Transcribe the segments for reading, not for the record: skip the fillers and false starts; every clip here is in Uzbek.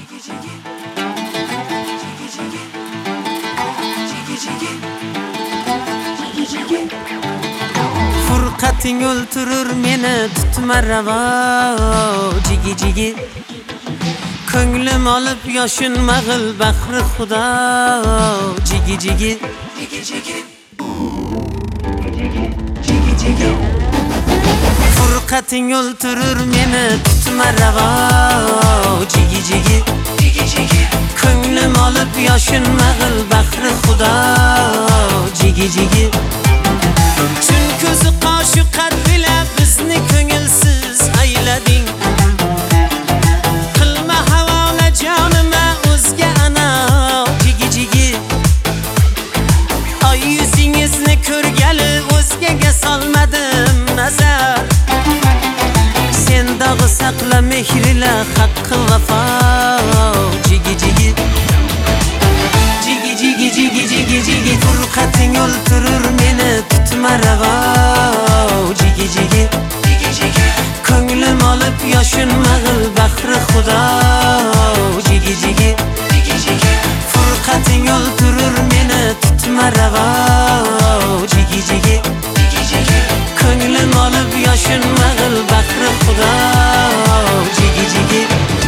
Furqating o'ltirur meni tutma ravo jigi jigi ko'nglim olib yoshin mag'il bahri xudo jigi jigi Furqating o'ltirur meni tutma ravo jigi jigi ko'nglim olib yoshin mag'il bahri xudo jigi jigi Tun ko'zi qoshi qad bila bizni ko'ngilsiz aylading Qilma havola jonima o'zga ana jigi jigi Ay yuzingizni ko'rgali o'zgaga solmadim nazar Sen dog'i saqla mehrila haqqi vafo jigi jigi Jigi furqating o'ltirur meni tutma ravo jigi jigi ko'nglim olib yoshin mag'il bahri xudo jigi jigi furqating o'ltirur meni tutma ravo jigi jigi ko'nglim olib yoshin mag'il bahri xudo jigi jigi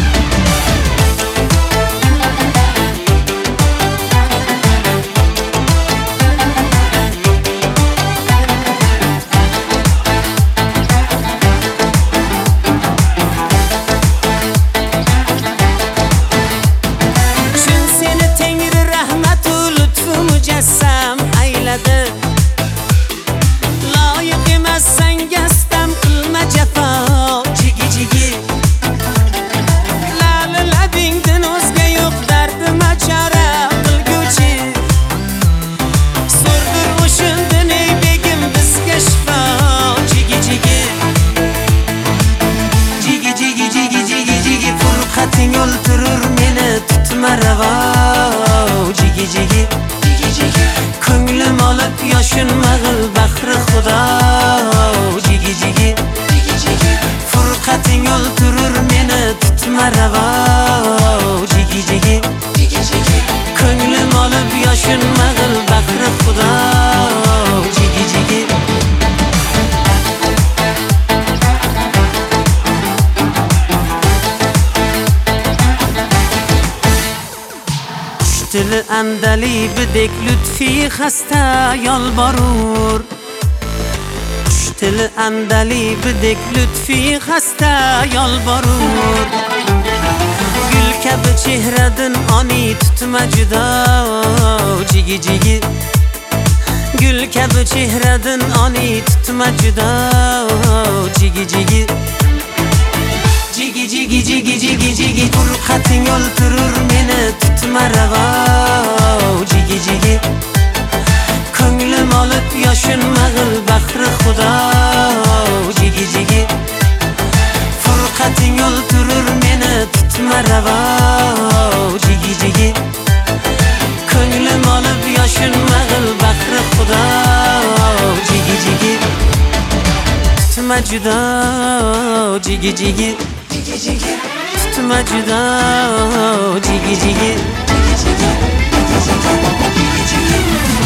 Loyiq emassan gastam qilma jafo jigi jigi Lali labingdan o'zga yo'q dardima chora qilguvchi So'rdir o'shundan ey begim bizga shifo jigi jigi Furqating o'ltirur meni tutma ravo jigi jigi ko'nglim olib yoshin mag'il bahri xudo jigi jigi furqating o'ltirur meni tutma ravo jigi jigi ko'nglim olib yoshin mag'il bahri xudo jigi jigi Dili andali bidek lütfi xasta yolborur Dili andali bidek lütfi xasta yolborur Gül kabi chehradan oni tutma judo jigi jigi Gül kabi chehradan oni tutma judo jigi jigi Jigi furqating o'ltirur meni tutma ravo jigi jigi ko'nglim olib yoshin mag'il bahri xudo jigi jigi furqating o'ltirur meni tutma ravo jigi jigi ko'nglim olib yoshin mag'il bahri xudo jigi jigi tutma judo jigi jigi tutma judo jigi jigi